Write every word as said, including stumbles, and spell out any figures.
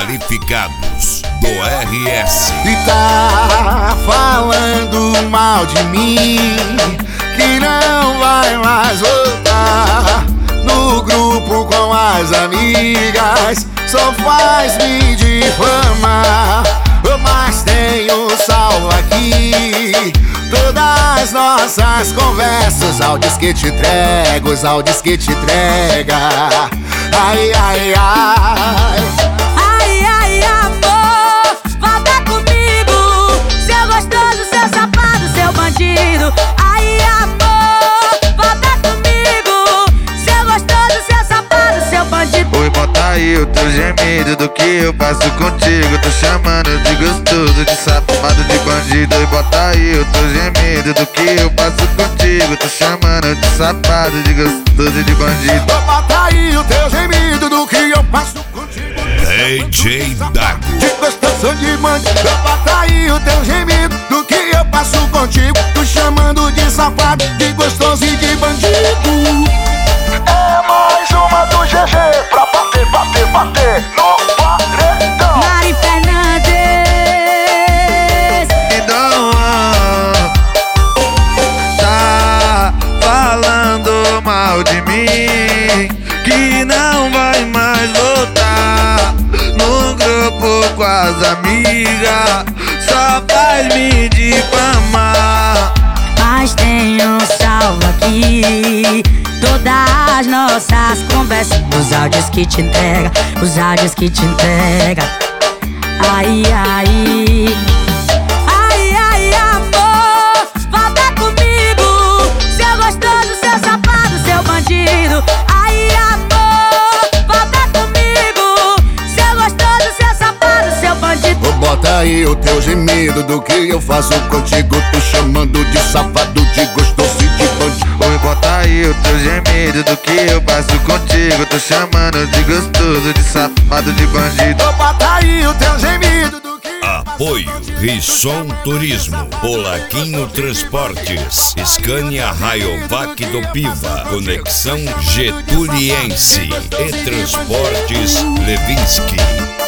qualificados do R S. E tá falando mal de mim, que não vai mais voltar no grupo com as amigas, só faz me difamar. Mas tenho salvo aqui todas as nossas conversas, áudios que te entrego, os áudios que te entrega. Ai, ai, ai. Ai, ai, amor, volta comigo, seu gostoso, seu safado, seu bandido. Ai, amor, volta comigo, seu gostoso, seu safado, seu bandido. Oi, bota aí o teu gemido do que eu passo contigo. Tô chamando de gostoso, de safado, de bandido. Oi, bota aí o teu gemido do que eu passo contigo. Tô chamando de safado, de gostoso, de bandido. Bota aí o teu gemido do que eu passo contigo. D J Dago. De gostoso, de bandido. Bota aí o teu gemido do que eu passo contigo. Tô chamando de safado, de gostoso e de bandido. É mais uma do G G pra bater, bater, bater no paredão. Mari Fernandes. Então, tá falando mal de mim, que não vai mais voltar no grupo com as amigas, só faz me difamar. Mas tenho salvo aqui todas as nossas conversas, os áudios que te entrega, os áudios que te entrega. Ai, ai. Ai, ai, amor, volta comigo, seu gostoso, seu safado, seu bandido. Ai, amor, volta comigo, seu gostoso, seu safado, seu bandido. Bota aí o teu gemido do que eu faço contigo. Tô chamando de safado, de gostoso e de bandido. Oi, bota aí o teu gemido do que eu passo contigo. Tô chamando de gostoso, de safado, de bandido. Bota aí o teu gemido do que eu faço Apoio Risson Turismo, Polaquinho Transportes, Scania Rayovac do Piva, Conexão Getuliense e Transportes Levinsky.